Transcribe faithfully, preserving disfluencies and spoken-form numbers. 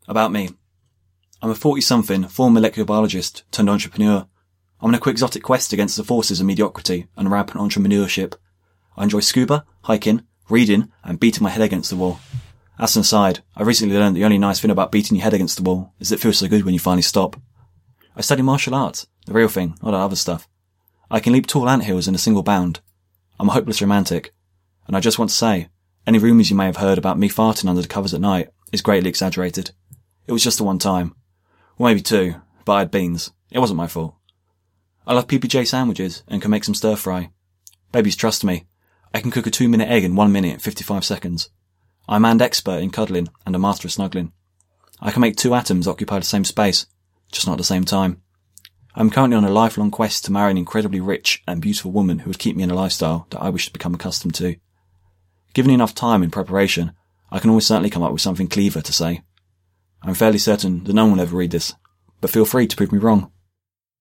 About me. I'm a forty-something, former molecular biologist turned entrepreneur. I'm on a quixotic quest against the forces of mediocrity and rampant entrepreneurship. I enjoy scuba, hiking, reading, and beating my head against the wall. As an aside, I recently learned the only nice thing about beating your head against the wall is it feels so good when you finally stop. I study martial arts, the real thing, not that other stuff. I can leap tall anthills in a single bound. I'm a hopeless romantic. And I just want to say, any rumours you may have heard about me farting under the covers at night is greatly exaggerated. It was just the one time. Or maybe two, but I had beans. It wasn't my fault. I love P B J sandwiches and can make some stir fry. Babies trust me. I can cook a two minute egg in one minute and fifty-five seconds. I'm an expert in cuddling and a master of snuggling. I can make two atoms occupy the same space, just not at the same time. I'm currently on a lifelong quest to marry an incredibly rich and beautiful woman who would keep me in a lifestyle that I wish to become accustomed to. Given enough time and preparation, I can almost certainly come up with something clever to say. I'm fairly certain that no one will ever read this, but feel free to prove me wrong.